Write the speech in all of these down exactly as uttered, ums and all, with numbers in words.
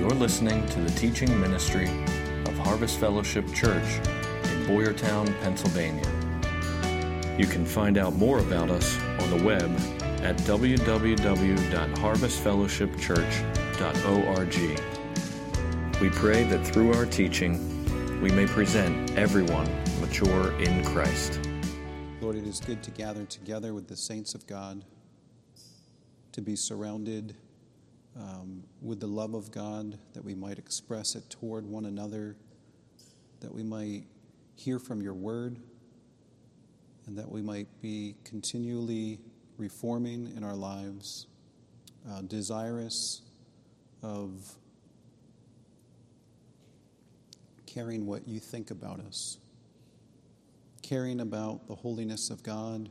You're listening to the teaching ministry of Harvest Fellowship Church in Boyertown, Pennsylvania. You can find out more about us on the web at w w w dot harvest fellowship church dot org. We pray that through our teaching, we may present everyone mature in Christ. Lord, it is good to gather together with the saints of God, to be surrounded um, with the love of God, that we might express it toward one another, that we might hear from your word, and that we might be continually reforming in our lives, uh, desirous of caring what you think about us, caring about the holiness of God,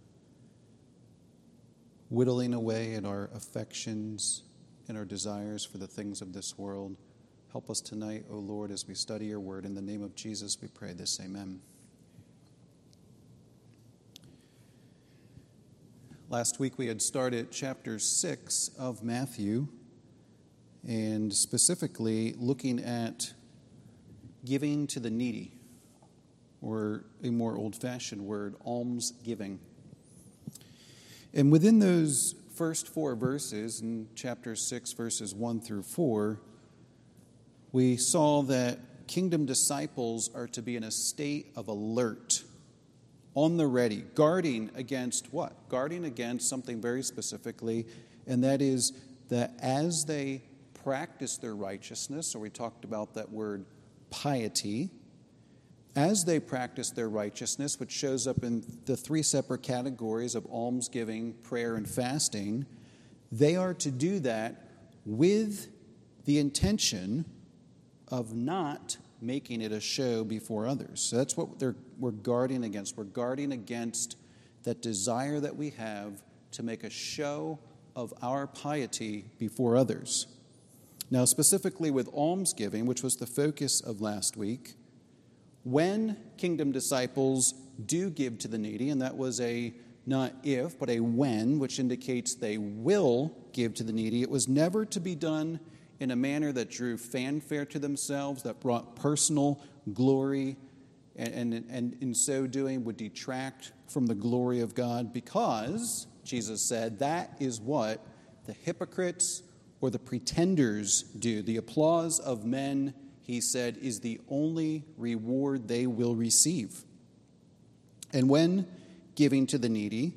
whittling away at our affections and our desires for the things of this world. Help us tonight, O Lord, as we study your word. In the name of Jesus, we pray this. Amen. Last week we had started chapter six of Matthew, and specifically looking at giving to the needy, or a more old-fashioned word, almsgiving. And within those first four verses, in chapter six, verses one through four, we saw that kingdom disciples are to be in a state of alert, on the ready, guarding against what? Guarding against something very specifically, and that is that as they practice their righteousness, or we talked about that word piety, as they practice their righteousness, which shows up in the three separate categories of almsgiving, prayer, and fasting, they are to do that with the intention of not making it a show before others. So that's what they're, we're guarding against. We're guarding against that desire that we have to make a show of our piety before others. Now, specifically with almsgiving, which was the focus of last week, when kingdom disciples do give to the needy, and that was a not if, but a when, which indicates they will give to the needy, it was never to be done in a manner that drew fanfare to themselves, that brought personal glory, and, and, and in so doing would detract from the glory of God, because, Jesus said, that is what the hypocrites or the pretenders do. The applause of men, he said, is the only reward they will receive. And when giving to the needy,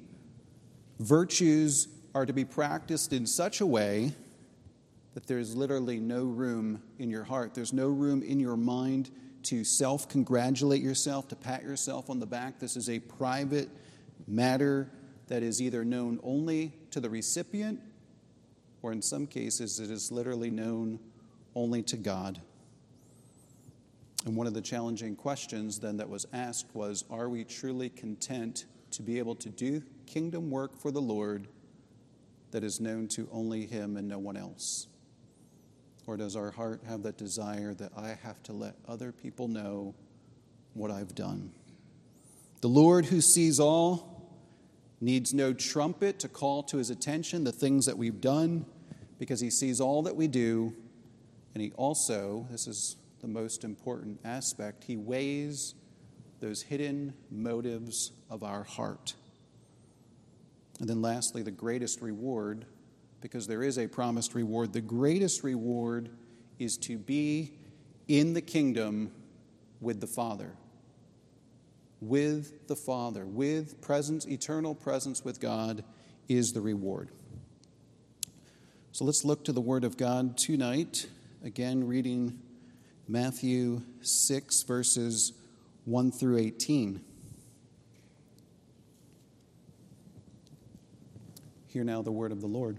virtues are to be practiced in such a way that there's literally no room in your heart. There's no room in your mind to self-congratulate yourself, to pat yourself on the back. This is a private matter that is either known only to the recipient, or in some cases it is literally known only to God. And one of the challenging questions then that was asked was, are we truly content to be able to do kingdom work for the Lord that is known to only him and no one else? Or does our heart have that desire that I have to let other people know what I've done? The Lord who sees all needs no trumpet to call to his attention the things that we've done, because he sees all that we do, and he also, this is the most important aspect, he weighs those hidden motives of our heart. And then lastly, the greatest reward, because there is a promised reward, the greatest reward is to be in the kingdom with the Father. With the Father, with presence, eternal presence with God is the reward. So let's look to the Word of God tonight, again reading Matthew six, verses one through eighteen. Hear now the word of the Lord.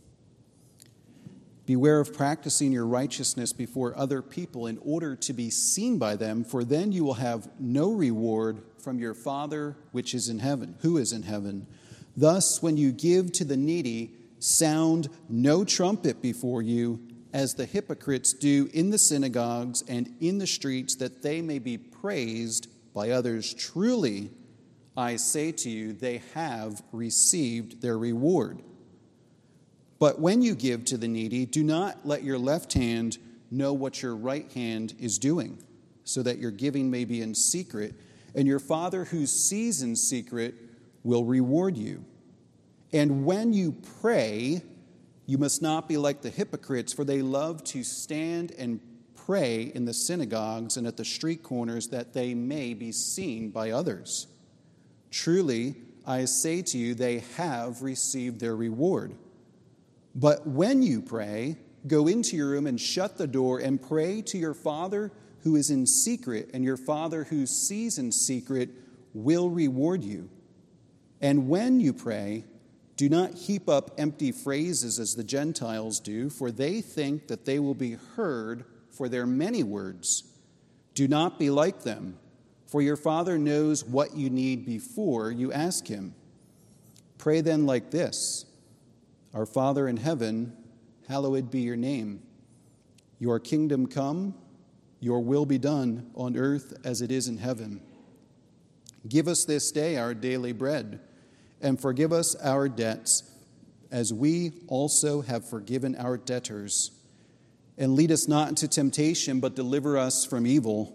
Beware of practicing your righteousness before other people in order to be seen by them, for then you will have no reward from your Father which is in heaven, who is in heaven. Thus, when you give to the needy, sound no trumpet before you, as the hypocrites do in the synagogues and in the streets, that they may be praised by others. Truly, I say to you, they have received their reward. But when you give to the needy, do not let your left hand know what your right hand is doing, so that your giving may be in secret, and your Father who sees in secret will reward you. And when you pray, you must not be like the hypocrites, for they love to stand and pray in the synagogues and at the street corners, that they may be seen by others. Truly, I say to you, they have received their reward. But when you pray, go into your room and shut the door and pray to your Father who is in secret, and your Father who sees in secret will reward you. And when you pray, do not heap up empty phrases as the Gentiles do, for they think that they will be heard for their many words. Do not be like them, for your Father knows what you need before you ask him. Pray then like this: Our Father in heaven, hallowed be your name. Your kingdom come, your will be done on earth as it is in heaven. Give us this day our daily bread, and forgive us our debts, as we also have forgiven our debtors. And lead us not into temptation, but deliver us from evil.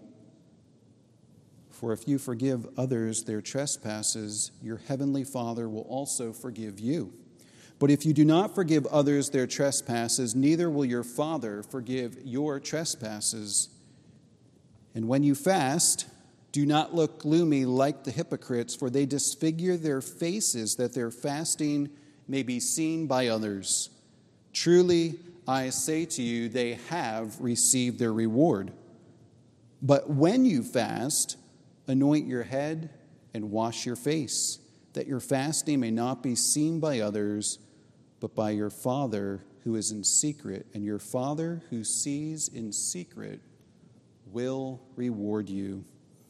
For if you forgive others their trespasses, your heavenly Father will also forgive you. But if you do not forgive others their trespasses, neither will your Father forgive your trespasses. And when you fast, do not look gloomy like the hypocrites, for they disfigure their faces, that their fasting may be seen by others. Truly, I say to you, they have received their reward. But when you fast, anoint your head and wash your face, that your fasting may not be seen by others, but by your Father who is in secret. And your Father who sees in secret will reward you.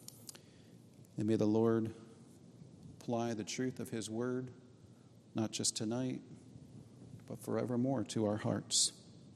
And may the Lord apply the truth of his word, not just tonight, but forevermore to our hearts.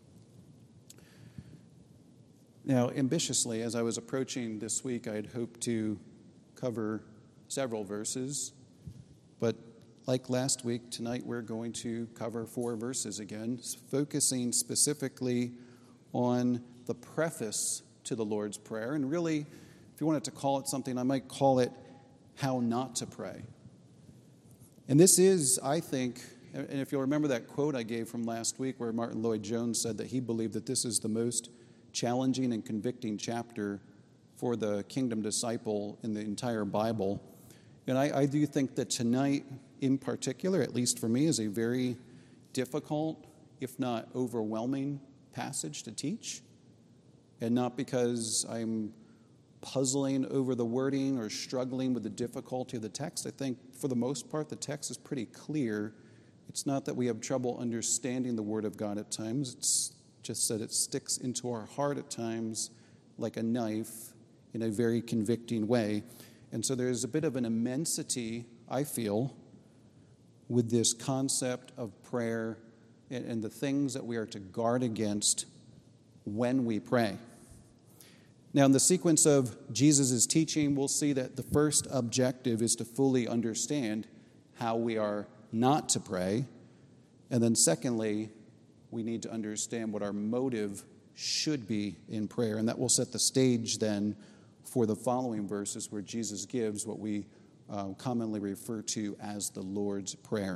Now, ambitiously, as I was approaching this week, I had hoped to cover several verses, but like last week, tonight we're going to cover four verses again, focusing specifically on the preface to the Lord's Prayer. And really, if you wanted to call it something, I might call it How Not to Pray. And this is, I think, and if you'll remember that quote I gave from last week where Martin Lloyd-Jones said that he believed that this is the most challenging and convicting chapter for the kingdom disciple in the entire Bible. And I, I do think that tonight, in particular, at least for me, is a very difficult, if not overwhelming, passage to teach. And not because I'm puzzling over the wording or struggling with the difficulty of the text. I think, for the most part, the text is pretty clear. It's not that we have trouble understanding the Word of God at times. It's just that it sticks into our heart at times like a knife in a very convicting way. And so there's a bit of an immensity, I feel, with this concept of prayer and, and the things that we are to guard against when we pray. Now, in the sequence of Jesus' teaching, we'll see that the first objective is to fully understand how we are not to pray. And then secondly, we need to understand what our motive should be in prayer. And that will set the stage then for the following verses where Jesus gives what we uh, commonly refer to as the Lord's Prayer.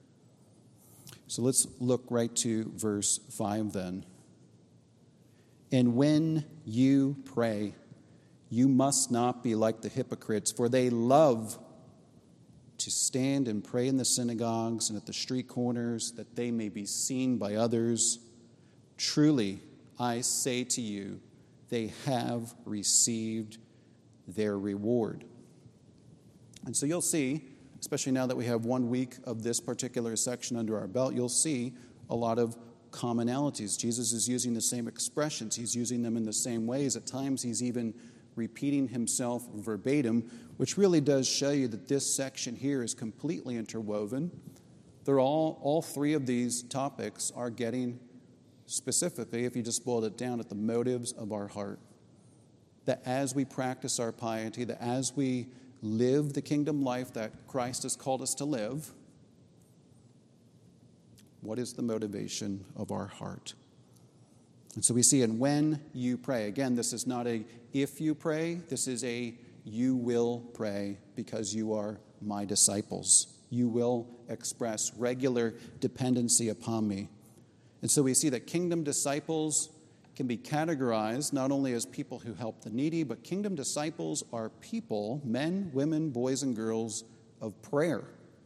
So let's look right to verse five then. And when you pray, you must not be like the hypocrites, for they love to stand and pray in the synagogues and at the street corners, that they may be seen by others. Truly, I say to you, they have received their reward. And so you'll see, especially now that we have one week of this particular section under our belt, you'll see a lot of commonalities. Jesus is using the same expressions. He's using them in the same ways. At times, he's even repeating himself verbatim, which really does show you that this section here is completely interwoven. They're all, all three of these topics are getting specifically, if you just boiled it down, at the motives of our heart. That as we practice our piety, that as we live the kingdom life that Christ has called us to live, what is the motivation of our heart? And so we see in when you pray. Again, this is not a if you pray. This is a you will pray because you are my disciples. You will express regular dependency upon me. And so we see that kingdom disciples can be categorized not only as people who help the needy, but kingdom disciples are people, men, women, boys, and girls of prayer.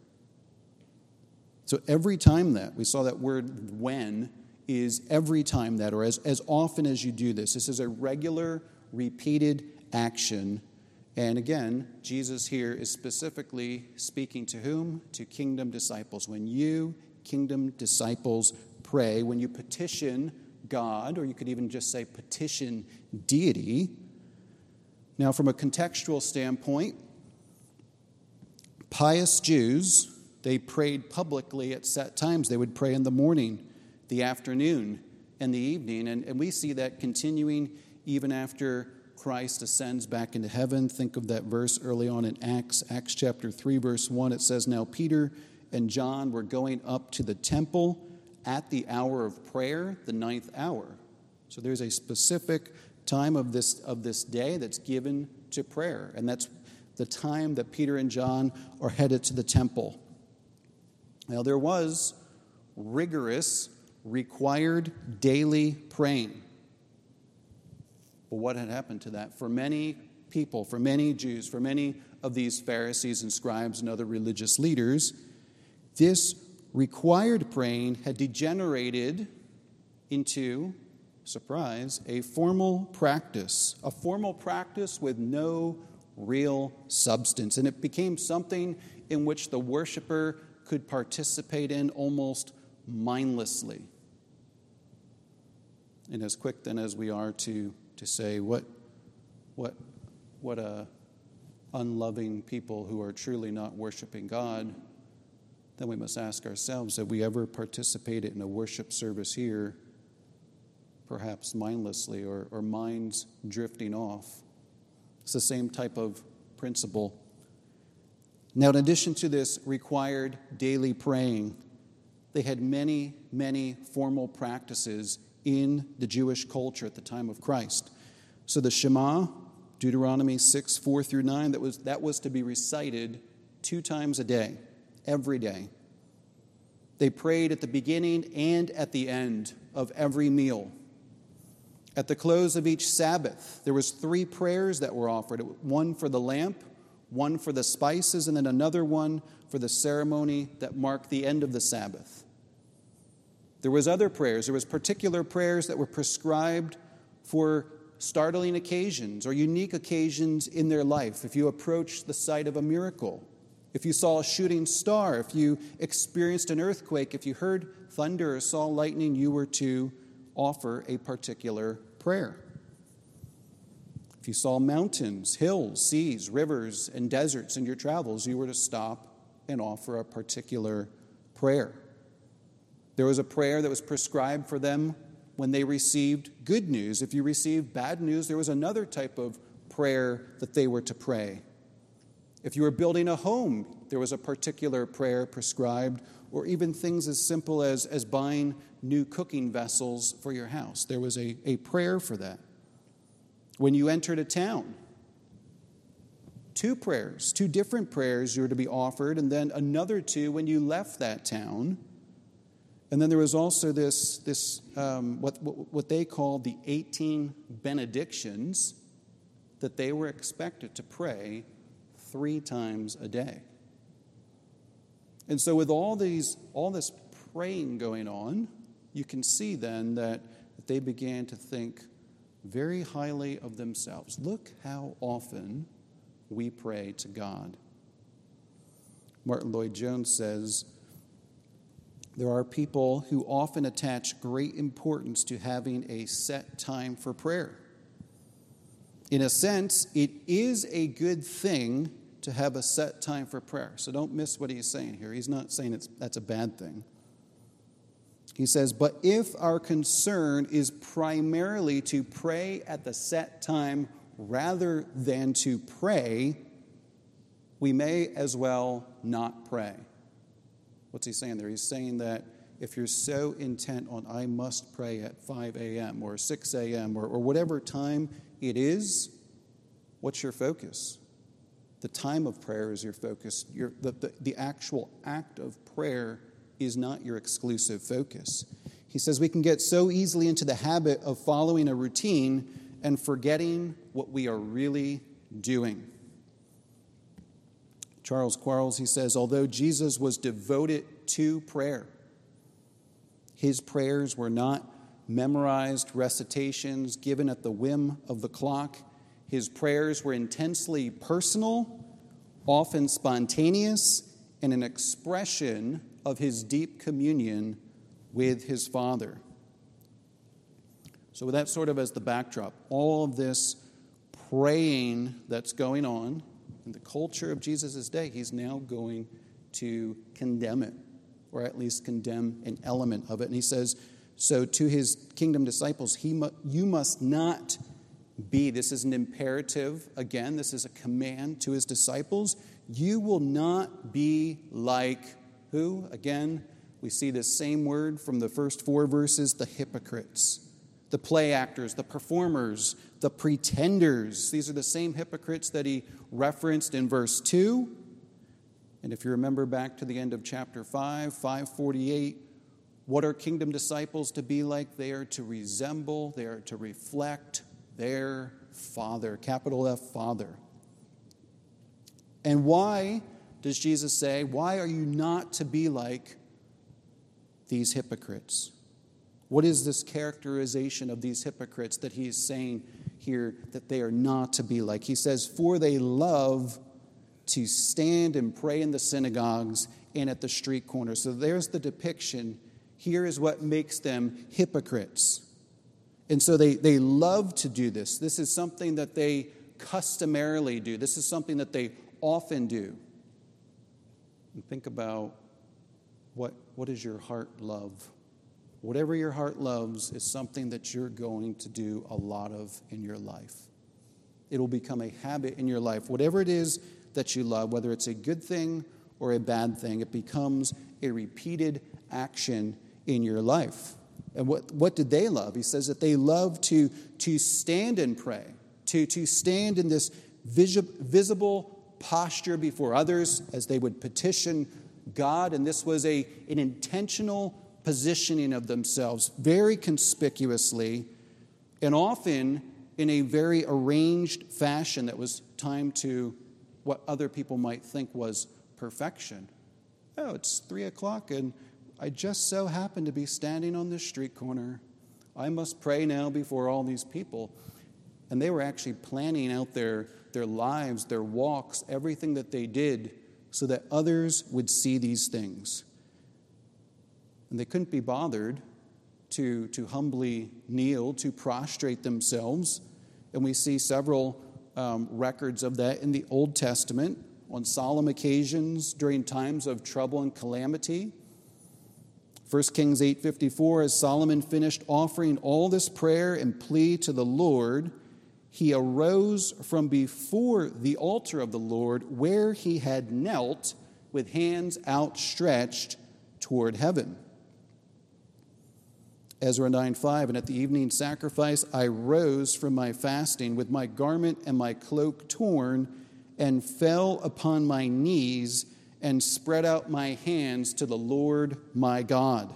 So every time that, we saw that word when, is every time that, or as, as often as you do this. This is a regular, repeated action. And again, Jesus here is specifically speaking to whom? To kingdom disciples. When you, kingdom disciples, pray, when you petition God, or you could even just say petition deity. Now, from a contextual standpoint, pious Jews, they prayed publicly at set times. They would pray in the morning, the afternoon, and the evening. And, and we see that continuing even after Christ ascends back into heaven. Think of that verse early on in Acts, Acts chapter three, verse one. It says, "Now Peter and John were going up to the temple at the hour of prayer, the ninth hour." So there's a specific time of this of this day that's given to prayer. And that's the time that Peter and John are headed to the temple. Now there was rigorous, required daily praying. But what had happened to that? For many people, for many Jews, for many of these Pharisees and scribes and other religious leaders, this required praying had degenerated into, surprise, a formal practice, a formal practice with no real substance. And it became something in which the worshiper could participate in almost mindlessly. And as quick then as we are to, to say, what, what, what a unloving people who are truly not worshiping God, then we must ask ourselves, have we ever participated in a worship service here, perhaps mindlessly or, or minds drifting off? It's the same type of principle. Now, in addition to this required daily praying, they had many, many formal practices in the Jewish culture at the time of Christ. So the Shema, Deuteronomy six, four through nine, that was, that was to be recited two times a day. Every day. They prayed at the beginning and at the end of every meal. At the close of each Sabbath, there was three prayers that were offered. One for the lamp, one for the spices, and then another one for the ceremony that marked the end of the Sabbath. There was other prayers. There was particular prayers that were prescribed for startling occasions or unique occasions in their life. If you approached the site of a miracle, if you saw a shooting star, if you experienced an earthquake, if you heard thunder or saw lightning, you were to offer a particular prayer. If you saw mountains, hills, seas, rivers, and deserts in your travels, you were to stop and offer a particular prayer. There was a prayer that was prescribed for them when they received good news. If you received bad news, there was another type of prayer that they were to pray. If you were building a home, there was a particular prayer prescribed, or even things as simple as, as buying new cooking vessels for your house. There was a, a prayer for that. When you entered a town, two prayers, two different prayers you were to be offered, and then another two when you left that town. And then there was also this, this um, what, what, what they called the eighteen benedictions that they were expected to pray three times a day. And so with all these, all this praying going on, you can see then that they began to think very highly of themselves. Look how often we pray to God. Martin Lloyd-Jones says, there are people who often attach great importance to having a set time for prayer. In a sense, it is a good thing to have a set time for prayer. So don't miss what he's saying here. He's not saying it's, that's a bad thing. He says, but if our concern is primarily to pray at the set time rather than to pray, we may as well not pray. What's he saying there? He's saying that if you're so intent on, I must pray at five a.m. or six a.m. or, or whatever time it is, what's your focus? The time of prayer is your focus. Your, the, the, the actual act of prayer is not your exclusive focus. He says we can get so easily into the habit of following a routine and forgetting what we are really doing. Charles Quarles, he says, although Jesus was devoted to prayer, his prayers were not memorized recitations given at the whim of the clock. His prayers were intensely personal, often spontaneous, and an expression of his deep communion with his Father. So with that sort of as the backdrop, all of this praying that's going on in the culture of Jesus' day, he's now going to condemn it, or at least condemn an element of it. And he says, so to his kingdom disciples, he mu- you must not be, this is an imperative, again, this is a command to his disciples, you will not be like who? Again, we see this same word from the first four verses, the hypocrites, the play actors, the performers, the pretenders. These are the same hypocrites that he referenced in verse two. And if you remember back to the end of chapter five, five forty-eight, what are kingdom disciples to be like? They are to resemble, they are to reflect their Father, capital F, Father. And why does Jesus say, why are you not to be like these hypocrites? What is this characterization of these hypocrites that he is saying here that they are not to be like? He says, for they love to stand and pray in the synagogues and at the street corners. So there's the depiction. Here is what makes them hypocrites. And so they, they love to do this. This is something that they customarily do. This is something that they often do. And think about what, what does your heart love? Whatever your heart loves is something that you're going to do a lot of in your life. It will become a habit in your life. Whatever it is that you love, whether it's a good thing or a bad thing, it becomes a repeated action in your life. And what, what did they love? He says that they love to, to stand and pray, to, to stand in this visi- visible posture before others as they would petition God. And this was a, an intentional positioning of themselves very conspicuously and often in a very arranged fashion that was timed to what other people might think was perfection. Oh, it's three o'clock and I just so happen to be standing on this street corner. I must pray now before all these people. And they were actually planning out their, their lives, their walks, everything that they did so that others would see these things. And they couldn't be bothered to, to humbly kneel, to prostrate themselves. And we see several um, records of that in the Old Testament on solemn occasions during times of trouble and calamity. First Kings eight fifty-four, as Solomon finished offering all this prayer and plea to the Lord, he arose from before the altar of the Lord where he had knelt with hands outstretched toward heaven. Ezra nine five, and at the evening sacrifice I rose from my fasting with my garment and my cloak torn and fell upon my knees and spread out my hands to the Lord my God.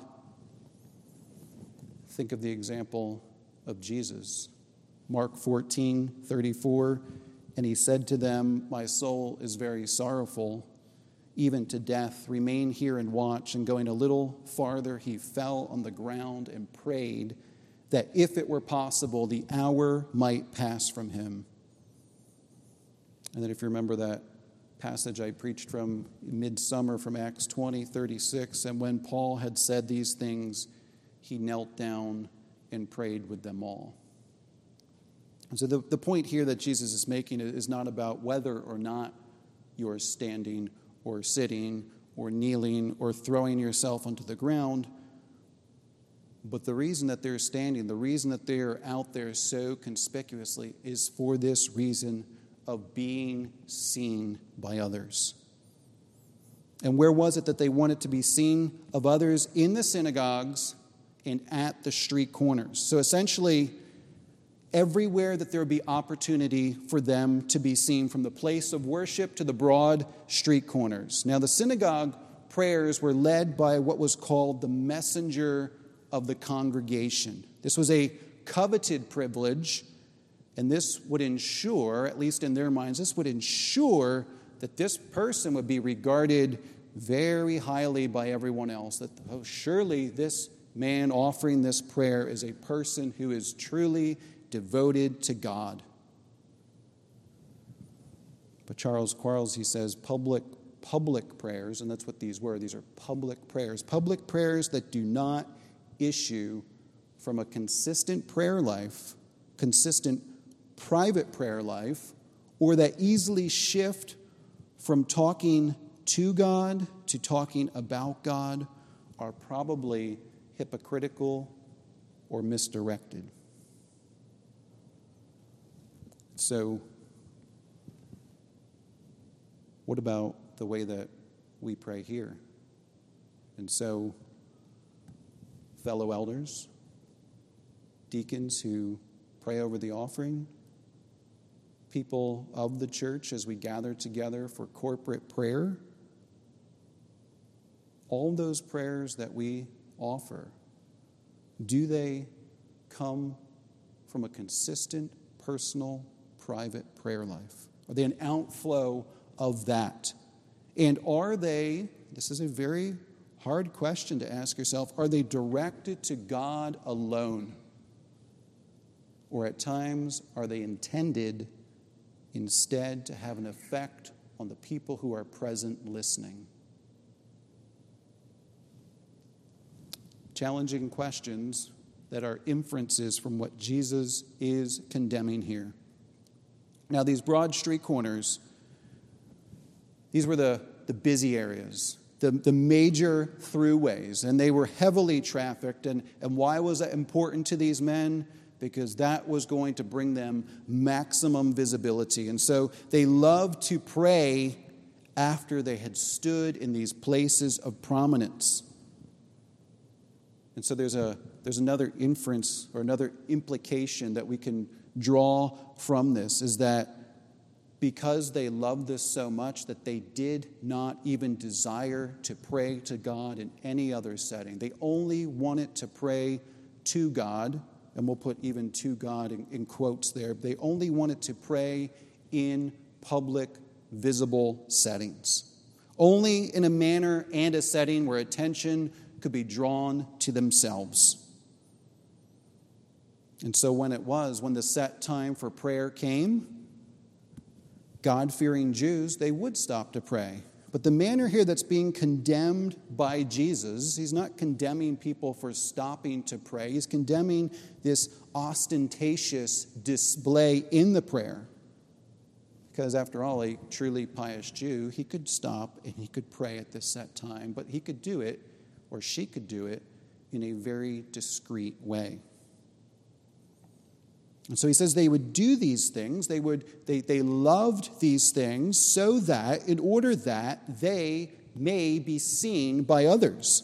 Think of the example of Jesus. Mark fourteen thirty-four, and he said to them, my soul is very sorrowful, even to death. Remain here and watch. And going a little farther, he fell on the ground and prayed that if it were possible, the hour might pass from him. And then if you remember that passage I preached from midsummer from Acts twenty thirty-six, and when Paul had said these things, he knelt down and prayed with them all. And so the, the point here that Jesus is making is not about whether or not you're standing or sitting or kneeling or throwing yourself onto the ground, but the reason that they're standing, the reason that they're out there so conspicuously is for this reason of being seen by others. And where was it that they wanted to be seen of others? In the synagogues and at the street corners. So essentially, everywhere that there would be opportunity for them to be seen, from the place of worship to the broad street corners. Now, the synagogue prayers were led by what was called the messenger of the congregation. This was a coveted privilege, and this would ensure, at least in their minds, this would ensure that this person would be regarded very highly by everyone else, that oh, surely this man offering this prayer is a person who is truly devoted to God. But Charles Quarles, he says, public public prayers, and that's what these were. These are public prayers. Public prayers that do not issue from a consistent prayer life, consistent private prayer life, or that easily shift from talking to God to talking about God, are probably hypocritical or misdirected. So, what about the way that we pray here? And so, fellow elders, deacons who pray over the offering, people of the church as we gather together for corporate prayer, all those prayers that we offer, do they come from a consistent, personal, private prayer life? Are they an outflow of that? And are they, this is a very hard question to ask yourself, are they directed to God alone? Or at times, are they intended instead to have an effect on the people who are present listening? Challenging questions that are inferences from what Jesus is condemning here. Now, these broad street corners, these were the, the busy areas, the, the major throughways, and they were heavily trafficked. And, and why was that important to these men? Because that was going to bring them maximum visibility. And so they loved to pray after they had stood in these places of prominence. And so there's a there's another inference or another implication that we can draw from this, is that because they loved this so much that they did not even desire to pray to God in any other setting. They only wanted to pray to God, and we'll put even to God in, in quotes there. They only wanted to pray in public, visible settings. Only in a manner and a setting where attention could be drawn to themselves. And so when it was, when the set time for prayer came, God-fearing Jews, they would stop to pray. But the manner here that's being condemned by Jesus, he's not condemning people for stopping to pray. He's condemning this ostentatious display in the prayer. Because after all, a truly pious Jew, he could stop and he could pray at this set time, but he could do it, or she could do it, in a very discreet way. And so he says they would do these things, they would they, they loved these things so that, in order that they may be seen by others.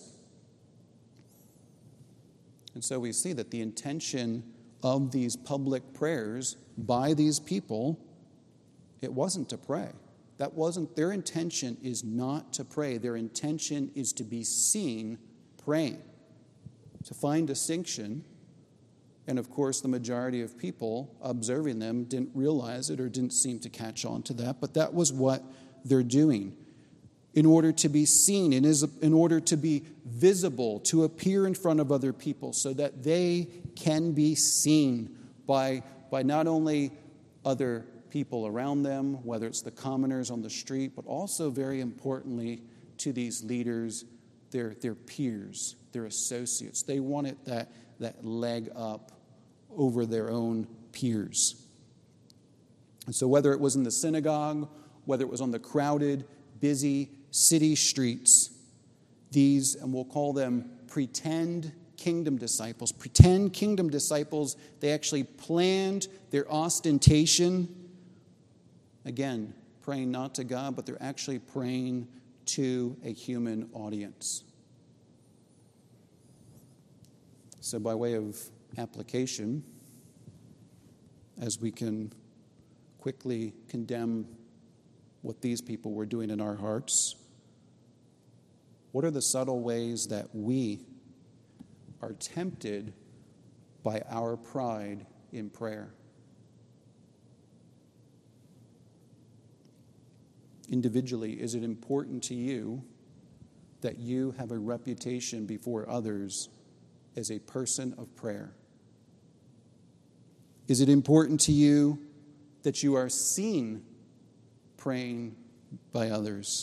And so we see that the intention of these public prayers by these people, it wasn't to pray. That wasn't, their intention is not to pray. Their intention is to be seen praying. To find distinction. And of course, the majority of people observing them didn't realize it or didn't seem to catch on to that. But that was what they're doing. In order to be seen, and in order to be visible, to appear in front of other people so that they can be seen by, by not only other people around them, whether it's the commoners on the street, but also, very importantly, to these leaders, their, their peers, their associates. They wanted that, that leg up over their own peers. And so whether it was in the synagogue, whether it was on the crowded, busy city streets, these, and we'll call them pretend kingdom disciples, pretend kingdom disciples, they actually planned their ostentation, again, praying not to God, but they're actually praying to a human audience. So by way of application, as we can quickly condemn what these people were doing in our hearts, what are the subtle ways that we are tempted by our pride in prayer? Individually, is it important to you that you have a reputation before others as a person of prayer? Is it important to you that you are seen praying by others?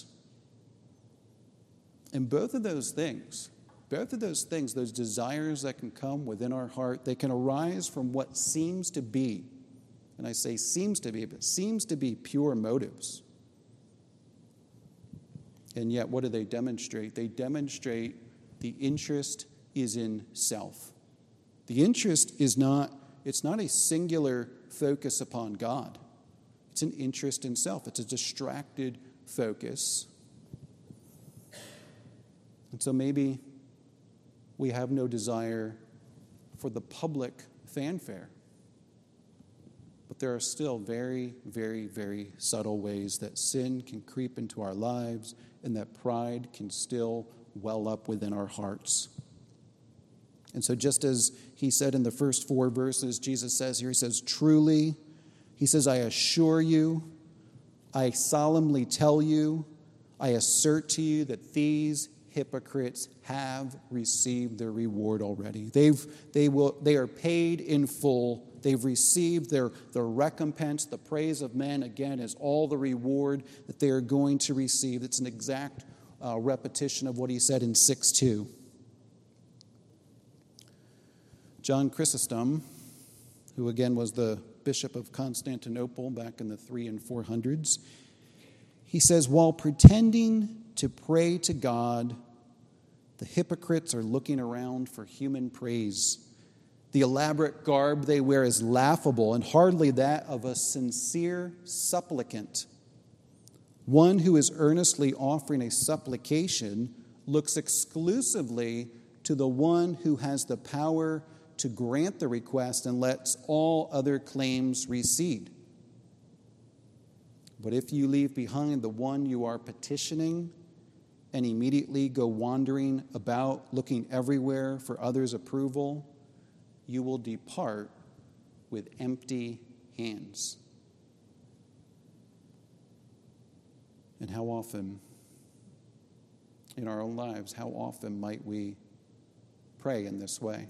And both of those things, both of those things, those desires that can come within our heart, they can arise from what seems to be, and I say seems to be, but seems to be pure motives. And yet, what do they demonstrate? They demonstrate the interest is in self. The interest is not, it's not a singular focus upon God. It's an interest in self. It's a distracted focus. And so maybe we have no desire for the public fanfare. But there are still very, very, very subtle ways that sin can creep into our lives and that pride can still well up within our hearts. And so just as he said in the first four verses, Jesus says here, he says, truly, he says, I assure you, I solemnly tell you, I assert to you that these hypocrites have received their reward already. They've, they will, they are paid in full. They've received their, their recompense. The praise of men, again, is all the reward that they are going to receive. It's an exact uh, repetition of what he said in six two. John Chrysostom, who again was the Bishop of Constantinople back in the three and four hundreds, he says, while pretending to pray to God, the hypocrites are looking around for human praise. The elaborate garb they wear is laughable and hardly that of a sincere supplicant. One who is earnestly offering a supplication looks exclusively to the one who has the power to grant the request and lets all other claims recede. But if you leave behind the one you are petitioning and immediately go wandering about looking everywhere for others' approval, you will depart with empty hands. And how often in our own lives, how often might we pray in this way?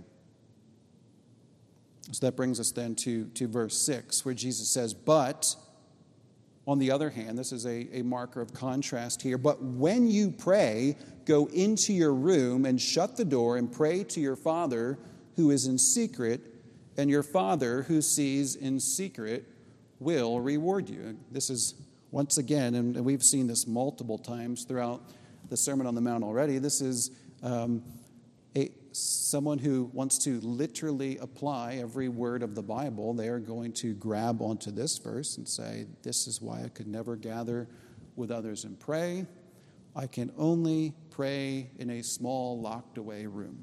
So that brings us then to, to verse six, where Jesus says, but on the other hand, this is a, a marker of contrast here, but when you pray, go into your room and shut the door and pray to your Father who is in secret, and your Father who sees in secret will reward you. This is, once again, and we've seen this multiple times throughout the Sermon on the Mount already, this is um, a someone who wants to literally apply every word of the Bible. They are going to grab onto this verse and say, this is why I could never gather with others and pray. I can only pray in a small, locked-away room.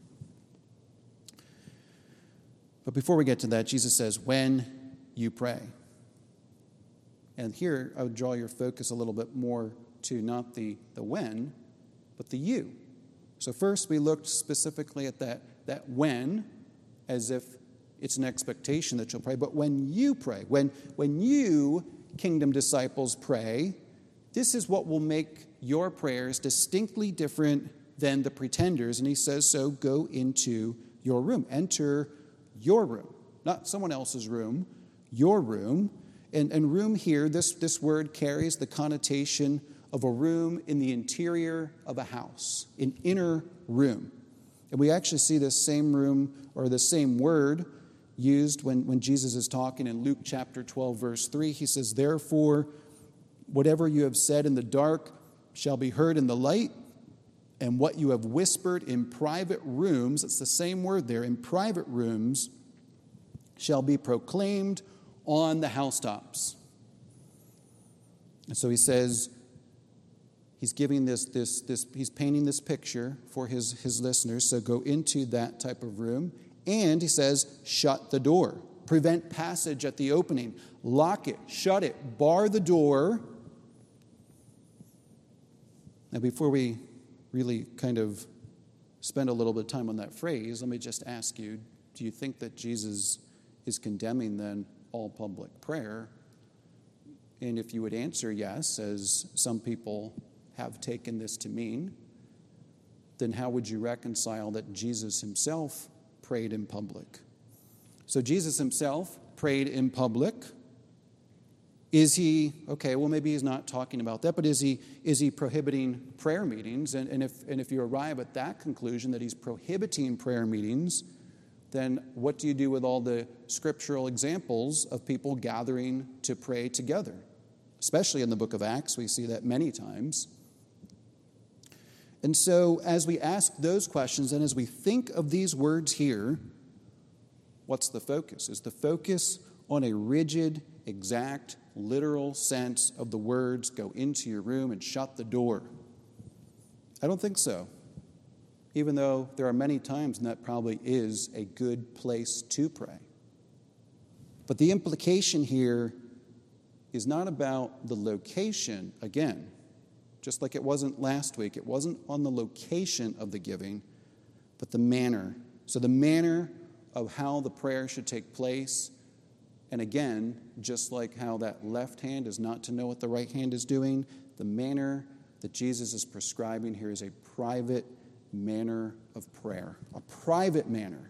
But before we get to that, Jesus says, when you pray. And here, I would draw your focus a little bit more to not the, the when, but the you. So first, we looked specifically at that, that when, as if it's an expectation that you'll pray. But when you pray, when, when you, kingdom disciples, pray, this is what will make your prayers distinctly different than the pretenders. And he says, so go into your room. Enter your room, not someone else's room, your room. And, and room here, this, this word carries the connotation of a room in the interior of a house, an inner room. And we actually see this same room or the same word used when, when Jesus is talking in Luke chapter twelve, verse three. He says, therefore, whatever you have said in the dark shall be heard in the light, and what you have whispered in private rooms, it's the same word there, in private rooms, shall be proclaimed on the housetops. And so he says, he's giving this, this, this, he's painting this picture for his, his listeners. So go into that type of room. And he says, shut the door. Prevent passage at the opening. Lock it, shut it, bar the door. Now, before we really kind of spend a little bit of time on that phrase, let me just ask you, do you think that Jesus is condemning then all public prayer? And if you would answer yes, as some people have taken this to mean, then how would you reconcile that Jesus himself prayed in public? So Jesus himself prayed in public. Is he, okay, well, maybe he's not talking about that, but is he is he prohibiting prayer meetings? And, and, if, and if you arrive at that conclusion that he's prohibiting prayer meetings, then what do you do with all the scriptural examples of people gathering to pray together? Especially in the book of Acts, we see that many times. And so as we ask those questions and as we think of these words here, what's the focus? Is the focus on a rigid, exact, literal sense of the words, go into your room and shut the door? I don't think so. Even though there are many times and that probably is a good place to pray. But the implication here is not about the location, again, just like it wasn't last week. It wasn't on the location of the giving, but the manner. So the manner of how the prayer should take place. And again, just like how that left hand is not to know what the right hand is doing, the manner that Jesus is prescribing here is a private manner of prayer, a private manner.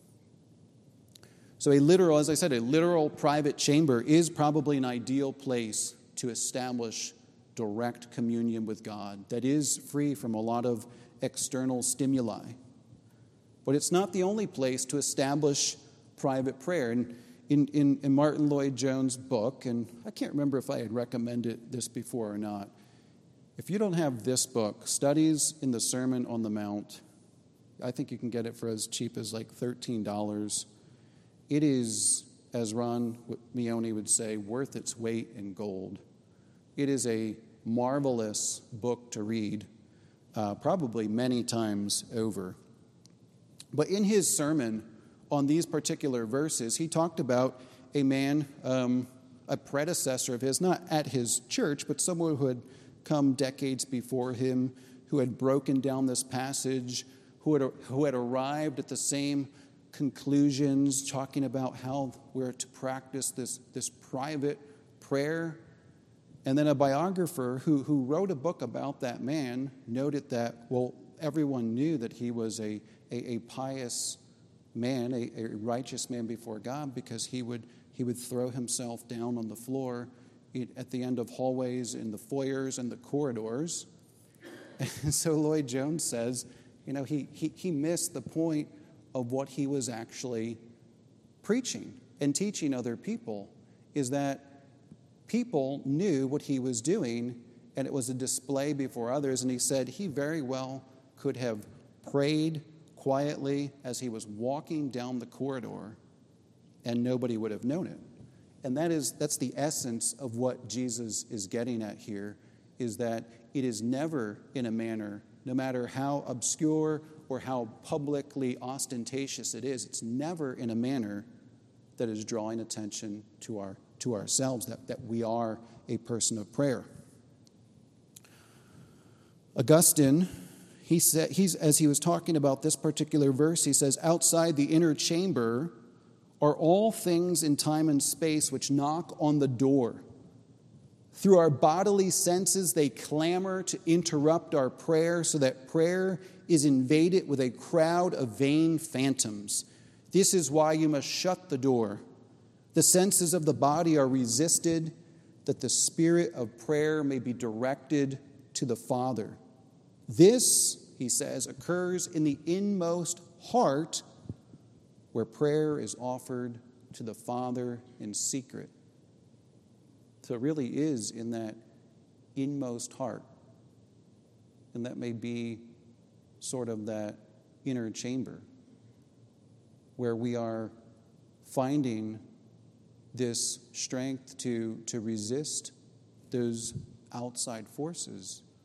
So a literal, as I said, a literal private chamber is probably an ideal place to establish direct communion with God that is free from a lot of external stimuli. But it's not the only place to establish private prayer. And in, in, in Martin Lloyd-Jones' book, and I can't remember if I had recommended this before or not, if you don't have this book, Studies in the Sermon on the Mount, I think you can get it for as cheap as like thirteen dollars. It is, as Ron Mione would say, worth its weight in gold. It is a marvelous book to read, uh, probably many times over. But in his sermon on these particular verses, he talked about a man, um, a predecessor of his, not at his church, but someone who had come decades before him, who had broken down this passage, who had, who had arrived at the same conclusions, talking about how we're to practice this, this private prayer. And then a biographer who, who wrote a book about that man noted that, well, everyone knew that he was a, a, a pious man, a, a righteous man before God, because he would, he would throw himself down on the floor at the end of hallways, in the foyers and the corridors. And so Lloyd-Jones says, you know, he, he, he missed the point of what he was actually preaching and teaching other people, is that people knew what he was doing, and it was a display before others. And he said he very well could have prayed quietly as he was walking down the corridor, and nobody would have known it. And that is, that's the essence of what Jesus is getting at here, is that it is never in a manner, no matter how obscure or how publicly ostentatious it is, it's never in a manner that is drawing attention to our to ourselves, that, that we are a person of prayer. Augustine, he said, he's as he was talking about this particular verse, he says, outside the inner chamber are all things in time and space which knock on the door. Through our bodily senses, they clamor to interrupt our prayer, so that prayer is invaded with a crowd of vain phantoms. This is why you must shut the door. The senses of the body are resisted, that the spirit of prayer may be directed to the Father. This, he says, occurs in the inmost heart, where prayer is offered to the Father in secret. So it really is in that inmost heart. And that may be sort of that inner chamber where we are finding this strength to, to resist those outside forces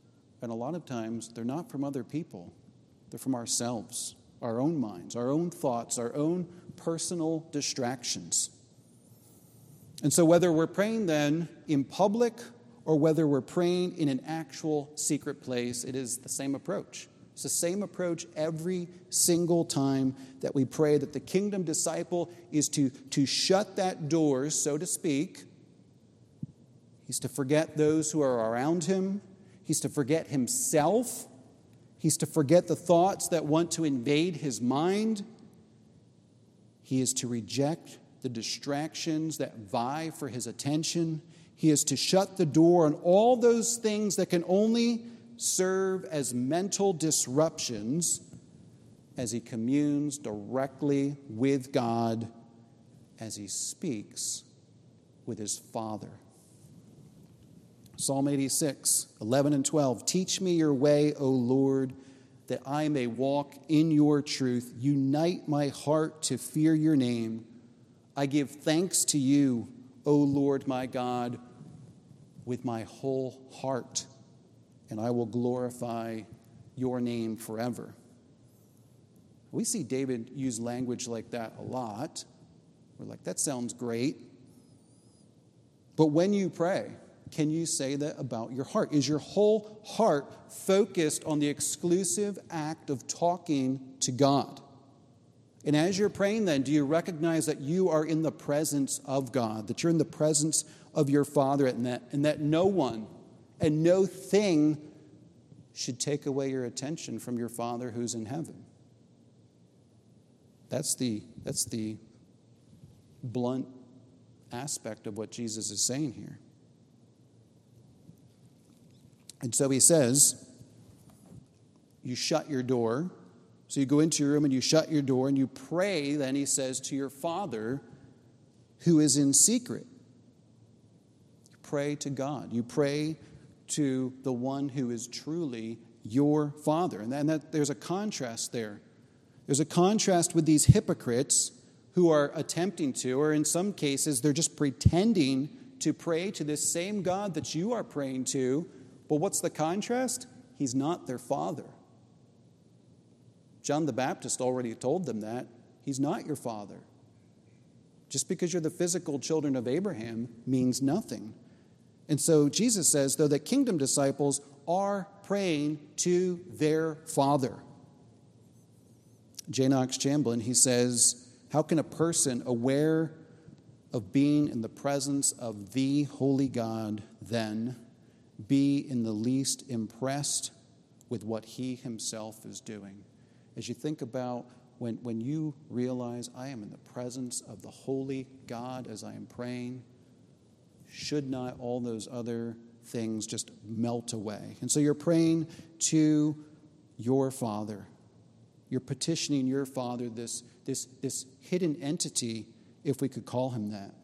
And a lot of times, they're not from other people. They're from ourselves, our own minds, our own thoughts, our own personal distractions. And so whether we're praying then in public or whether we're praying in an actual secret place, it is the same approach. It's the same approach every single time that we pray, that the kingdom disciple is to, to shut that door, so to speak. He's to forget those who are around him. He's to forget himself. He's to forget the thoughts that want to invade his mind. He is to reject the distractions that vie for his attention. He is to shut the door on all those things that can only serve as mental disruptions as he communes directly with God, as he speaks with his Father. Psalm eighty-six, eleven and twelve. Teach me your way, O Lord, that I may walk in your truth. Unite my heart to fear your name. I give thanks to you, O Lord my God, with my whole heart, and I will glorify your name forever. We see David use language like that a lot. We're like, that sounds great. But when you pray, can you say that about your heart? Is your whole heart focused on the exclusive act of talking to God? And as you're praying then, do you recognize that you are in the presence of God, that you're in the presence of your Father, and that, and that no one and no thing should take away your attention from your Father who's in heaven? That's the, that's the blunt aspect of what Jesus is saying here. And so he says, you shut your door. So you go into your room and you shut your door and you pray, then he says, to your Father who is in secret. You pray to God. You pray to the one who is truly your Father. And then that, there's a contrast there. There's a contrast with these hypocrites who are attempting to, or in some cases, they're just pretending to pray to this same God that you are praying to. But what's the contrast? He's not their Father. John the Baptist already told them that. He's not your Father. Just because you're the physical children of Abraham means nothing. And so Jesus says, though, that kingdom disciples are praying to their Father. J. Knox Chamberlain, he says, how can a person aware of being in the presence of the holy God then be in the least impressed with what he himself is doing? As you think about when, when you realize I am in the presence of the holy God as I am praying, should not all those other things just melt away? And so you're praying to your Father. You're petitioning your Father, this, this, this hidden entity, if we could call him that.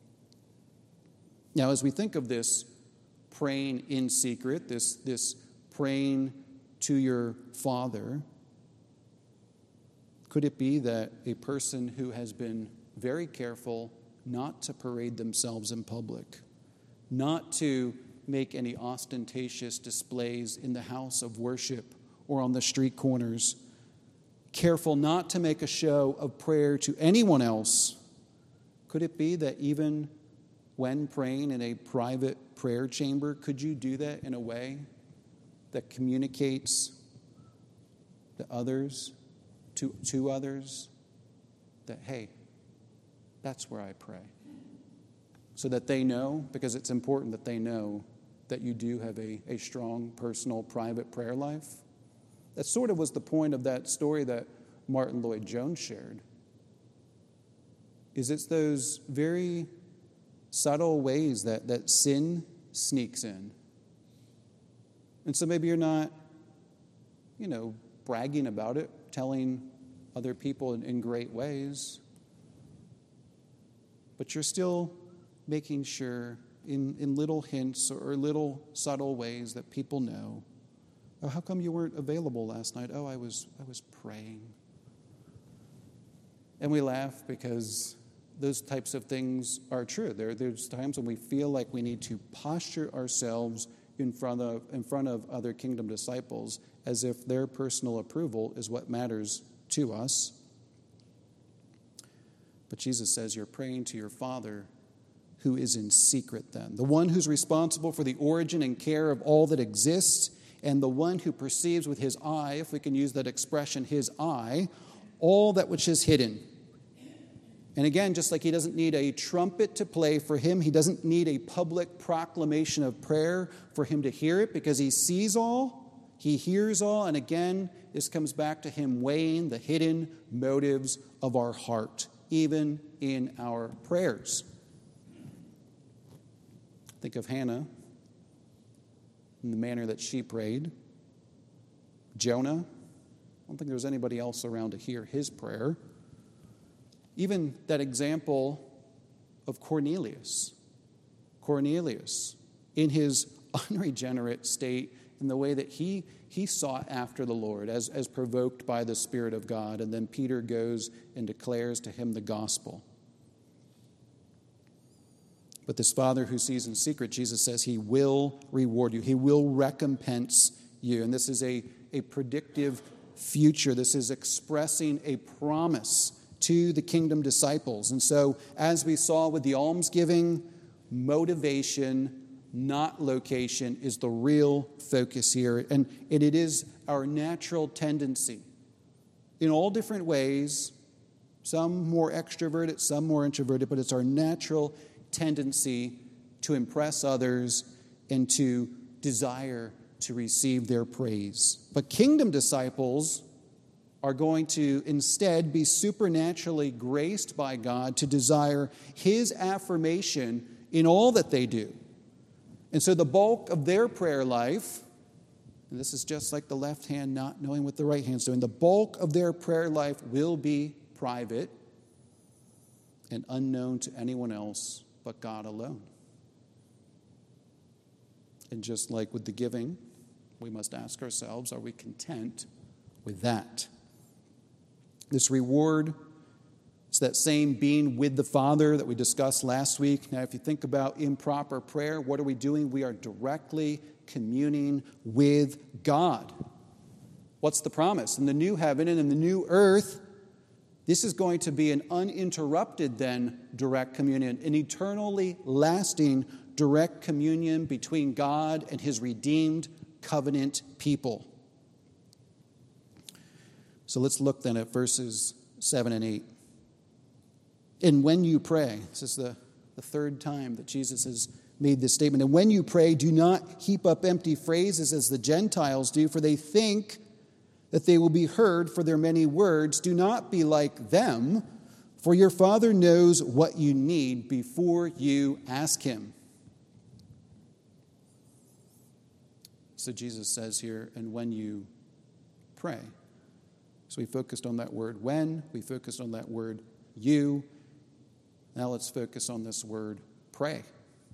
Now, as we think of this praying in secret, this, this praying to your Father, could it be that a person who has been very careful not to parade themselves in public, not to make any ostentatious displays in the house of worship or on the street corners, careful not to make a show of prayer to anyone else, could it be that even when praying in a private prayer chamber, could you do that in a way that communicates to others, to, to others, that, hey, that's where I pray? So that they know, because it's important that they know that you do have a, a strong, personal, private prayer life. That sort of was the point of that story that Martin Lloyd-Jones shared. Is it's those very subtle ways that, that sin sneaks in. And so maybe you're not, you know, bragging about it, telling other people in, in great ways, but you're still making sure in, in little hints or little subtle ways that people know. Oh, how come you weren't available last night? Oh, I was I was praying. And we laugh because those types of things are true. There, there's times when we feel like we need to posture ourselves in front of in front of other kingdom disciples as if their personal approval is what matters to us. But Jesus says you're praying to your Father who is in secret then, the one who's responsible for the origin and care of all that exists, and the one who perceives with his eye, if we can use that expression, his eye, all that which is hidden. And again, just like he doesn't need a trumpet to play for him, he doesn't need a public proclamation of prayer for him to hear it, because he sees all, he hears all, and again, this comes back to him weighing the hidden motives of our heart, even in our prayers. Think of Hannah in the manner that she prayed. Jonah, I don't think there was anybody else around to hear his prayer. Even that example of Cornelius. Cornelius, in his unregenerate state, in the way that he, he sought after the Lord as, as provoked by the Spirit of God. And then Peter goes and declares to him the gospel. But this Father who sees in secret, Jesus says he will reward you. He will recompense you. And this is a, a predictive future. This is expressing a promise to the kingdom disciples. And so, as we saw with the almsgiving, motivation, not location, is the real focus here. And it is our natural tendency in all different ways, some more extroverted, some more introverted, but it's our natural tendency to impress others and to desire to receive their praise. But kingdom disciples are going to instead be supernaturally graced by God to desire his affirmation in all that they do. And so the bulk of their prayer life, and this is just like the left hand not knowing what the right hand's doing, the bulk of their prayer life will be private and unknown to anyone else but God alone. And just like with the giving, we must ask ourselves, are we content with that? This reward is that same being with the Father that we discussed last week. Now, if you think about improper prayer, what are we doing? We are directly communing with God. What's the promise? In the new heaven and in the new earth, this is going to be an uninterrupted, then, direct communion, an eternally lasting direct communion between God and his redeemed covenant people. So let's look then at verses seven and eight. And when you pray, this is the, the third time that Jesus has made this statement. And when you pray, do not heap up empty phrases as the Gentiles do, for they think that they will be heard for their many words. Do not be like them, for your Father knows what you need before you ask him. So Jesus says here, and when you pray. So we focused on that word when, we focused on that word you. Now let's focus on this word pray.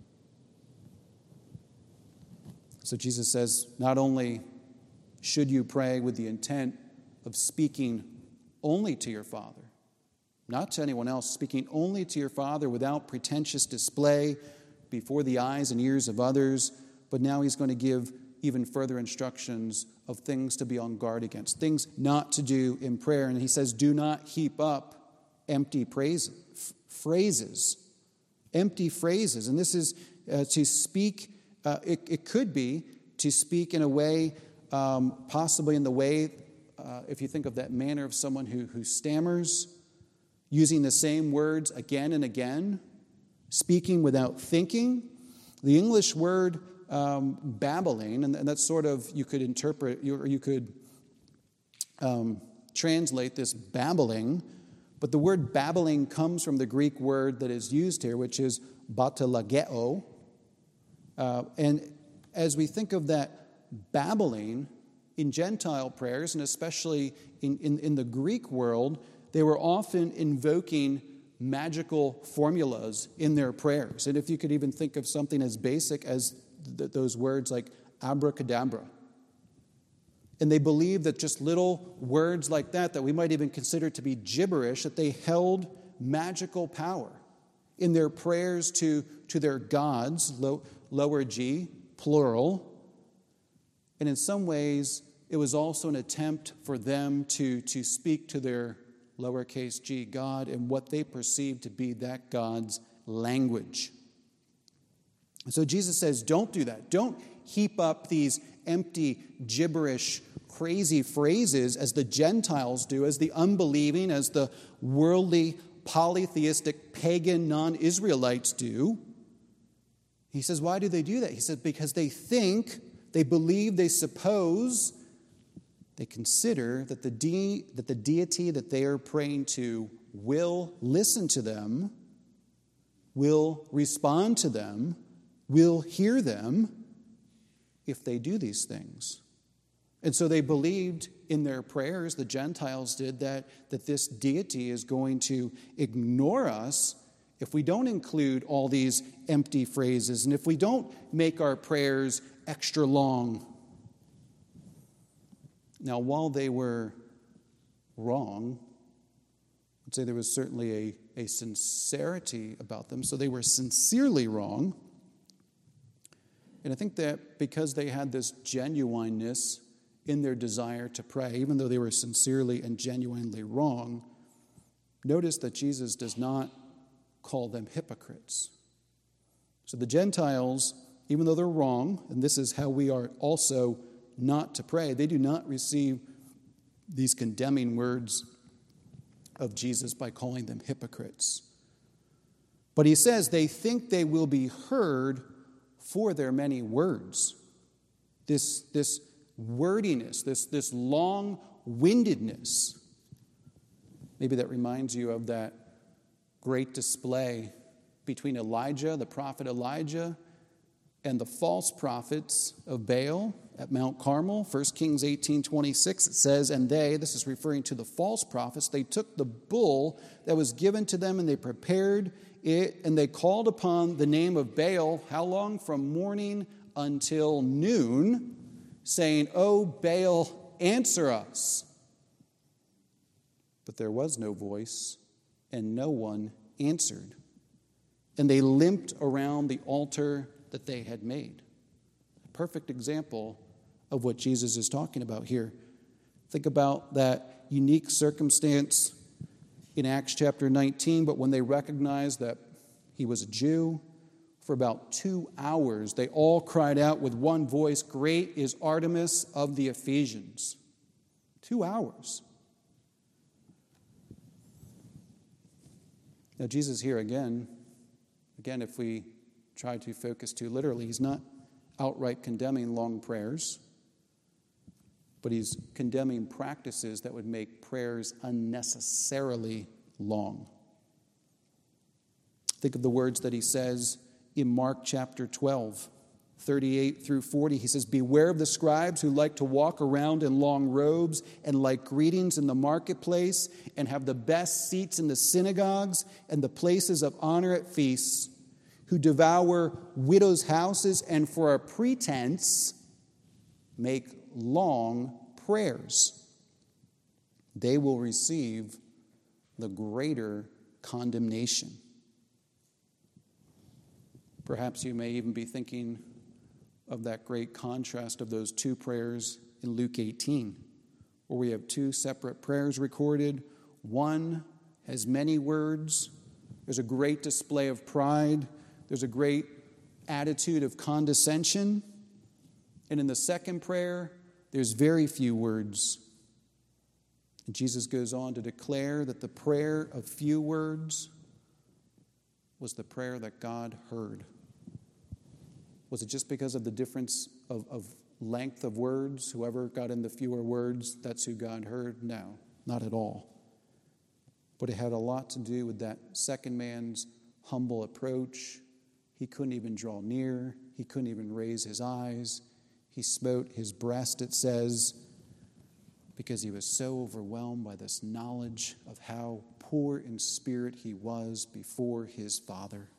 So Jesus says, not only should you pray with the intent of speaking only to your Father, not to anyone else, speaking only to your Father without pretentious display before the eyes and ears of others, but now he's going to give even further instructions of things to be on guard against, things not to do in prayer. And he says, do not heap up empty praise, f- phrases, empty phrases. And this is uh, to speak, uh, it, it could be to speak in a way, um, possibly in the way, uh, if you think of that manner of someone who, who stammers, using the same words again and again, speaking without thinking. The English word Um, babbling, and that's sort of, you could interpret, or you could um, translate this babbling, but the word babbling comes from the Greek word that is used here, which is batalageo. Uh, and as we think of that babbling in Gentile prayers, and especially in, in, in the Greek world, they were often invoking magical formulas in their prayers. And if you could even think of something as basic as th- those words like abracadabra. And they believed that just little words like that, that we might even consider to be gibberish, that they held magical power in their prayers to, to their gods, low, lower g, plural, And in some ways, it was also an attempt for them to, to speak to their lowercase g God in what they perceived to be that God's language. And so Jesus says, don't do that. Don't heap up these empty, gibberish, crazy phrases as the Gentiles do, as the unbelieving, as the worldly, polytheistic, pagan non-Israelites do. He says, why do they do that? He says, because they think, they believe, they suppose, they consider that the, de- that the deity that they are praying to will listen to them, will respond to them, will hear them if they do these things. And so they believed in their prayers, the Gentiles did, that, that this deity is going to ignore us if we don't include all these empty phrases and if we don't make our prayers extra long. Now, while they were wrong, I'd say there was certainly a, a sincerity about them. So they were sincerely wrong. And I think that because they had this genuineness in their desire to pray, even though they were sincerely and genuinely wrong, notice that Jesus does not call them hypocrites. So the Gentiles, even though they're wrong, and this is how we are also not to pray, they do not receive these condemning words of Jesus by calling them hypocrites. But he says they think they will be heard for their many words. This, this wordiness, this, this long-windedness. Maybe that reminds you of that great display between Elijah, the prophet Elijah, and the false prophets of Baal at Mount Carmel. First Kings eighteen twenty-six, it says, and they, this is referring to the false prophets, they took the bull that was given to them and they prepared it, and they called upon the name of Baal, how long? From morning until noon, saying, "O Baal, answer us." But there was no voice, and no one answered. And they limped around the altar that they had made. A perfect example of what Jesus is talking about here. Think about that unique circumstance in Acts chapter nineteen, but when they recognized that he was a Jew, for about two hours, they all cried out with one voice, "Great is Artemis of the Ephesians." Two hours. Now, Jesus here again, again, if we try to focus too literally, he's not outright condemning long prayers, but he's condemning practices that would make prayers unnecessarily long. Think of the words that he says in Mark chapter twelve, thirty-eight through forty. He says, "Beware of the scribes who like to walk around in long robes and like greetings in the marketplace and have the best seats in the synagogues and the places of honor at feasts, who devour widows' houses and for a pretense make long prayers. They will receive the greater condemnation." Perhaps you may even be thinking of that great contrast of those two prayers in Luke eighteen, where we have two separate prayers recorded. One has many words. There's a great display of pride. There's a great attitude of condescension. And in the second prayer, there's very few words. And Jesus goes on to declare that the prayer of few words was the prayer that God heard. Was it just because of the difference of, of length of words? Whoever got in the fewer words, that's who God heard? No, not at all. But it had a lot to do with that second man's humble approach. He couldn't even draw near. He couldn't even raise his eyes. He smote his breast, it says, because he was so overwhelmed by this knowledge of how poor in spirit he was before his Father.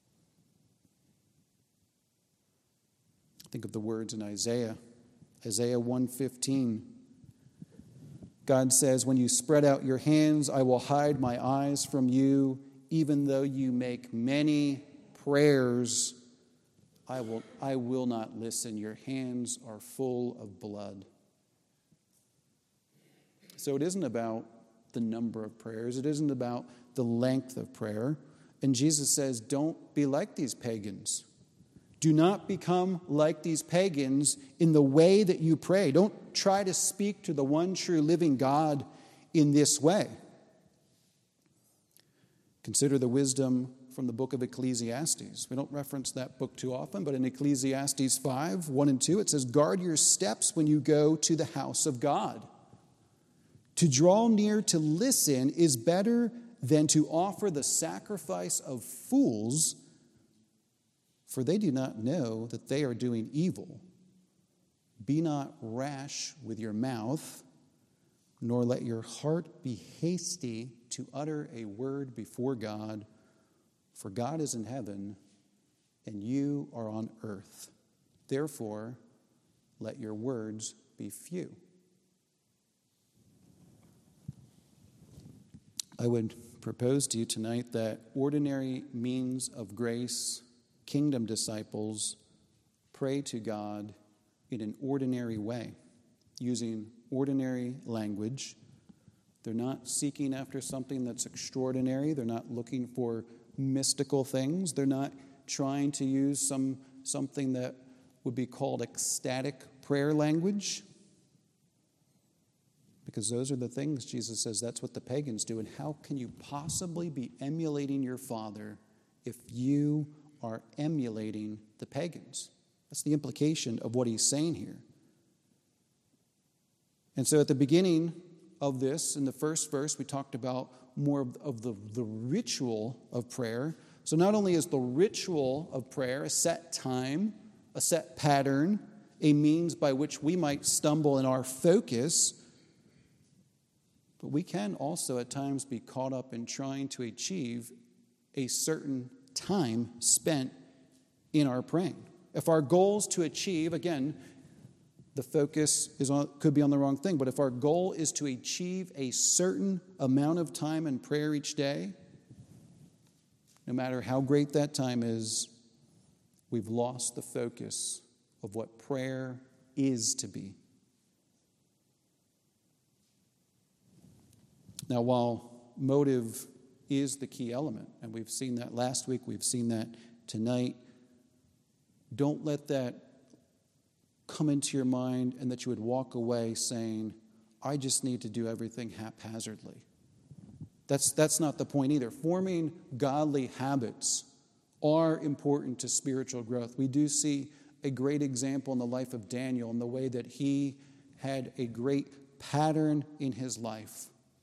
Think of the words in Isaiah, Isaiah one fifteen. God says, "When you spread out your hands, I will hide my eyes from you. Even though you make many prayers, I will, I will not listen. Your hands are full of blood. So it isn't about the number of prayers. It isn't about the length of prayer. And Jesus says, don't be like these pagans. Do not become like these pagans in the way that you pray. Don't try to speak to the one true living God in this way. Consider the wisdom from the book of Ecclesiastes. We don't reference that book too often, but in Ecclesiastes five, one and two, it says, guard your steps when you go to the house of God. To draw near to listen is better than to offer the sacrifice of fools, for they do not know that they are doing evil. Be not rash with your mouth, nor let your heart be hasty to utter a word before God, for God is in heaven, and you are on earth. Therefore, let your words be few. I would propose to you tonight that ordinary means of grace, kingdom disciples, pray to God in an ordinary way, using ordinary language. They're not seeking after something that's extraordinary. They're not looking for mystical things. They're not trying to use some something that would be called ecstatic prayer language. Because those are the things, Jesus says, that's what the pagans do. And how can you possibly be emulating your Father if you are emulating the pagans? That's the implication of what he's saying here. And so at the beginning of this, in the first verse, we talked about more of, of the, the ritual of prayer. So not only is the ritual of prayer a set time, a set pattern, a means by which we might stumble in our focus, but we can also at times be caught up in trying to achieve a certain time spent in our praying. If our goal is to achieve, again, the focus is on, could be on the wrong thing, but if our goal is to achieve a certain amount of time in prayer each day, no matter how great that time is, we've lost the focus of what prayer is to be. Now, while motive is the key element, and we've seen that last week, we've seen that tonight, don't let that come into your mind and that you would walk away saying, I just need to do everything haphazardly. That's, that's not the point either. Forming godly habits are important to spiritual growth. We do see a great example in the life of Daniel in the way that he had a great pattern in his life.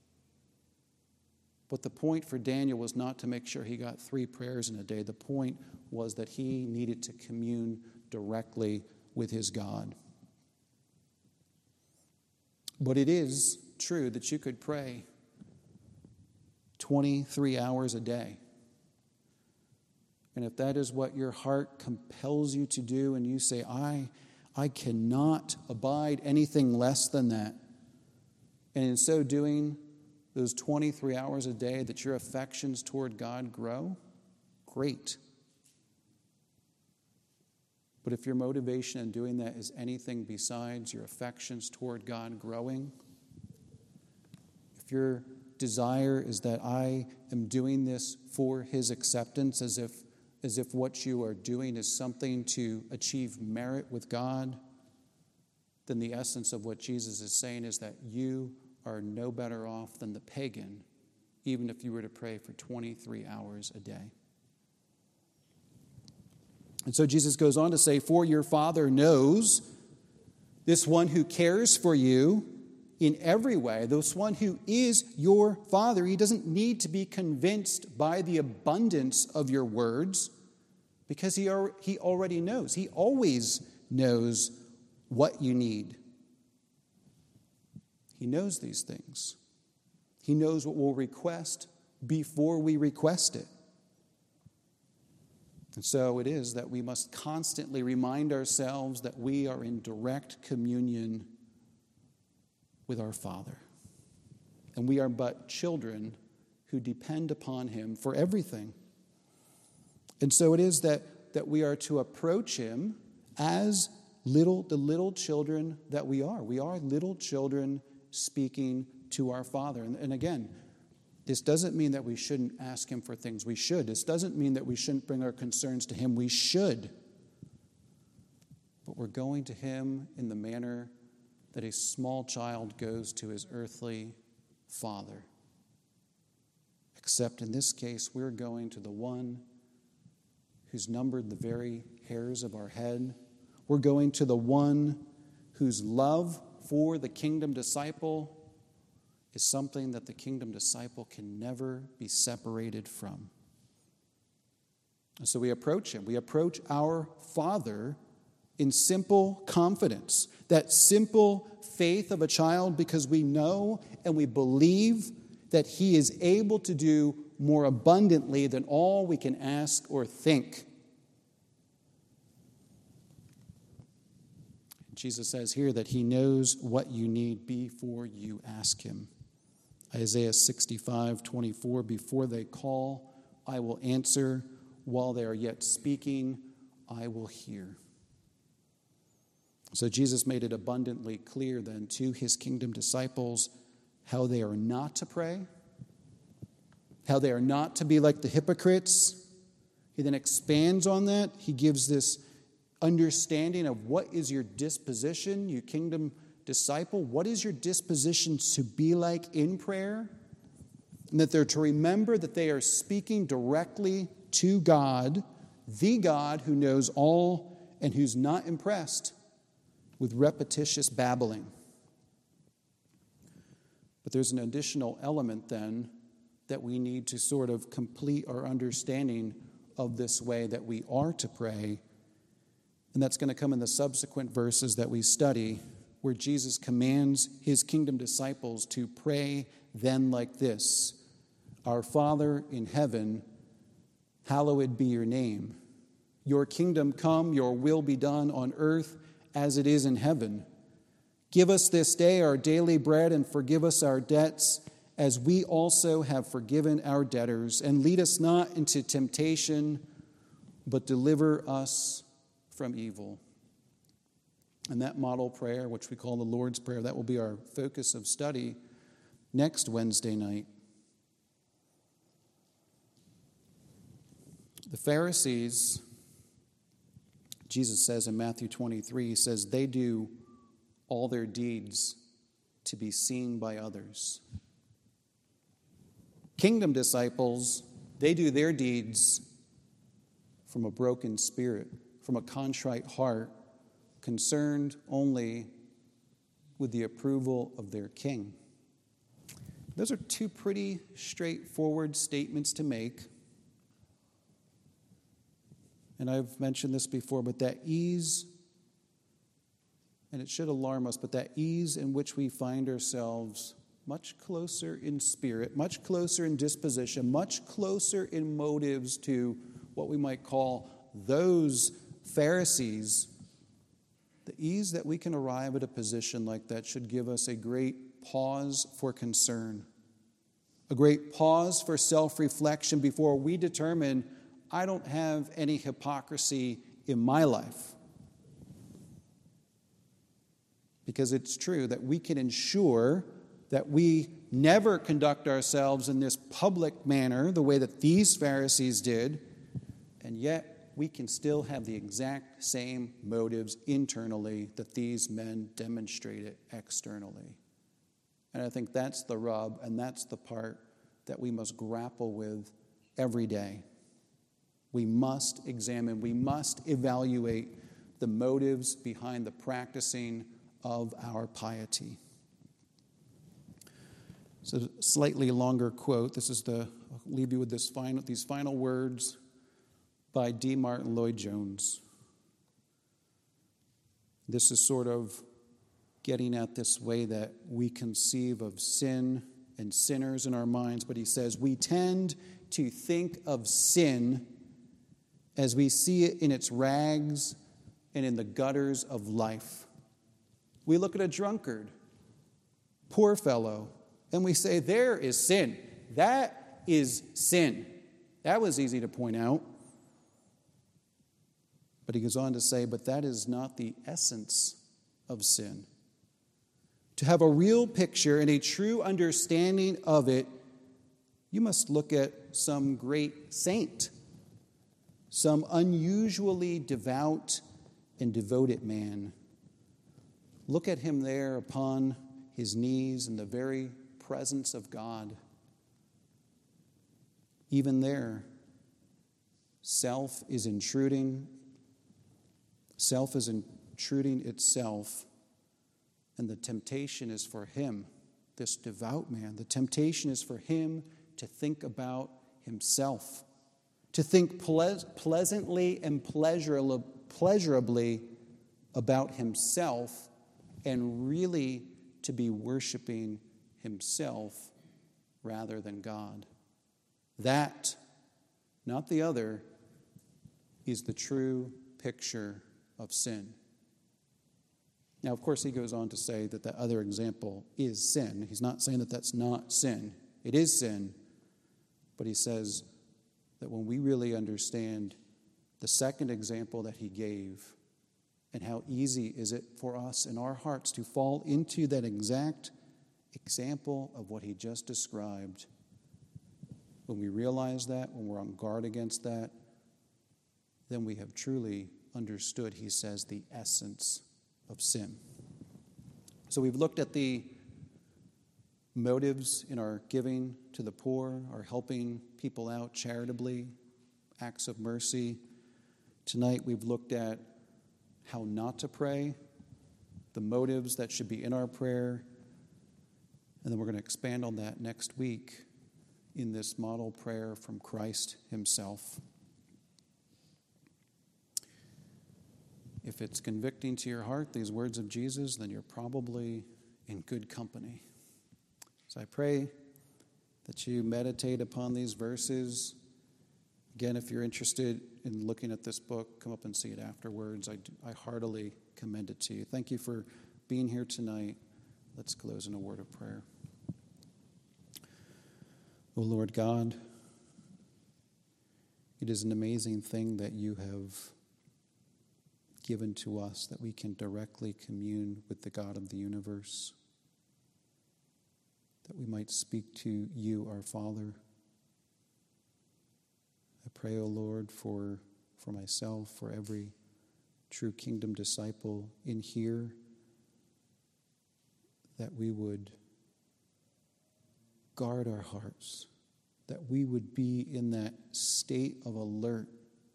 But the point for Daniel was not to make sure he got three prayers in a day. The point was that he needed to commune directly with his God. But it is true that you could pray twenty-three hours a day. And if that is what your heart compels you to do, and you say, I, I cannot abide anything less than that, and in so doing, those twenty-three hours a day that your affections toward God grow, great. But if your motivation in doing that is anything besides your affections toward God growing, if your desire is that I am doing this for his acceptance, as if, as if what you are doing is something to achieve merit with God, then the essence of what Jesus is saying is that you are no better off than the pagan, even if you were to pray for twenty-three hours a day. And so Jesus goes on to say, for your Father knows, this one who cares for you in every way, this one who is your Father, he doesn't need to be convinced by the abundance of your words, because he, are, he already knows. He always knows what you need. He knows these things. He knows what we'll request before we request it. And so it is that we must constantly remind ourselves that we are in direct communion with our Father. And we are but children who depend upon him for everything. And so it is that that we are to approach him as little the little children that we are. We are little children speaking to our Father. And, and again, this doesn't mean that we shouldn't ask him for things. We should. This doesn't mean that we shouldn't bring our concerns to him. We should. But we're going to him in the manner that a small child goes to his earthly father. Except in this case, we're going to the one who's numbered the very hairs of our head. We're going to the one whose love for the kingdom disciple is something that the kingdom disciple can never be separated from. And so we approach him. We approach our Father in simple confidence, that simple faith of a child, because we know and we believe that he is able to do more abundantly than all we can ask or think. Jesus says here that he knows what you need before you ask him. Isaiah sixty-five twenty-four, before they call, I will answer. While they are yet speaking, I will hear. So Jesus made it abundantly clear then to his kingdom disciples how they are not to pray, how they are not to be like the hypocrites. He then expands on that. He gives this understanding of what is your disposition, you kingdom disciple. What is your disposition to be like in prayer? And that they're to remember that they are speaking directly to God, the God who knows all and who's not impressed with repetitious babbling. But there's an additional element then that we need to sort of complete our understanding of this way that we are to pray. And that's going to come in the subsequent verses that we study, where Jesus commands his kingdom disciples to pray then like this: Our Father in heaven, hallowed be your name. Your kingdom come, your will be done on earth as it is in heaven. Give us this day our daily bread, and forgive us our debts as we also have forgiven our debtors. And lead us not into temptation, but deliver us from evil. And that model prayer, which we call the Lord's Prayer, that will be our focus of study next Wednesday night. The Pharisees, Jesus says in Matthew twenty-three, he says, they do all their deeds to be seen by others. Kingdom disciples, they do their deeds from a broken spirit, from a contrite heart, concerned only with the approval of their king. Those are two pretty straightforward statements to make. And I've mentioned this before, but that ease, and it should alarm us, but that ease in which we find ourselves much closer in spirit, much closer in disposition, much closer in motives to what we might call those Pharisees, the ease that we can arrive at a position like that should give us a great pause for concern, a great pause for self-reflection before we determine, I don't have any hypocrisy in my life. Because it's true that we can ensure that we never conduct ourselves in this public manner the way that these Pharisees did, and yet we can still have the exact same motives internally that these men demonstrated externally. And I think that's the rub, and that's the part that we must grapple with every day. We must examine, we must evaluate the motives behind the practicing of our piety. So, a slightly longer quote. This is the, I'll leave you with this final, these final words by D. Martin Lloyd-Jones. This is sort of getting at this way that we conceive of sin and sinners in our minds. But he says, we tend to think of sin as we see it in its rags and in the gutters of life. We look at a drunkard, poor fellow, and we say, there is sin. That is sin. That was easy to point out. But he goes on to say, but that is not the essence of sin. To have a real picture and a true understanding of it, you must look at some great saint, some unusually devout and devoted man. Look at him there upon his knees in the very presence of God. Even there, self is intruding. Self is intruding itself, and the temptation is for him, this devout man, the temptation is for him to think about himself, to think ple- pleasantly and pleasurably, pleasurably about himself, and really to be worshiping himself rather than God. That, not the other, is the true picture of sin. Now, of course, he goes on to say that that other example is sin. He's not saying that that's not sin. It is sin. But he says that when we really understand the second example that he gave and how easy is it for us in our hearts to fall into that exact example of what he just described, when we realize that, when we're on guard against that, then we have truly understood, he says, the essence of sin. So we've looked at the motives in our giving to the poor, our helping people out charitably, acts of mercy. Tonight we've looked at how not to pray, the motives that should be in our prayer, and then we're going to expand on that next week in this model prayer from Christ himself. If it's convicting to your heart, these words of Jesus, then you're probably in good company. So I pray that you meditate upon these verses. Again, if you're interested in looking at this book, come up and see it afterwards. I, do, I heartily commend it to you. Thank you for being here tonight. Let's close in a word of prayer. O Lord God, it is an amazing thing that you have given to us, that we can directly commune with the God of the universe, that we might speak to you, our Father. I pray, O Lord, for, for myself, for every true kingdom disciple in here, that we would guard our hearts, that we would be in that state of alert.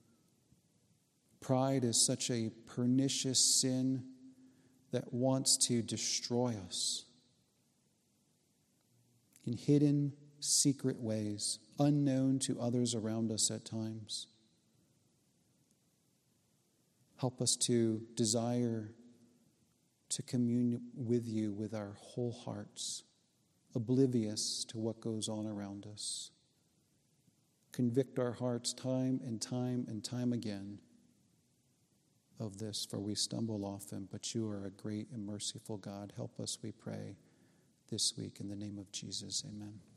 Pride is such a pernicious sin that wants to destroy us in hidden, secret ways, unknown to others around us at times. Help us to desire to commune with you with our whole hearts, oblivious to what goes on around us. Convict our hearts time and time and time again of this, for we stumble often, but you are a great and merciful God. Help us, we pray, this week in the name of Jesus. Amen.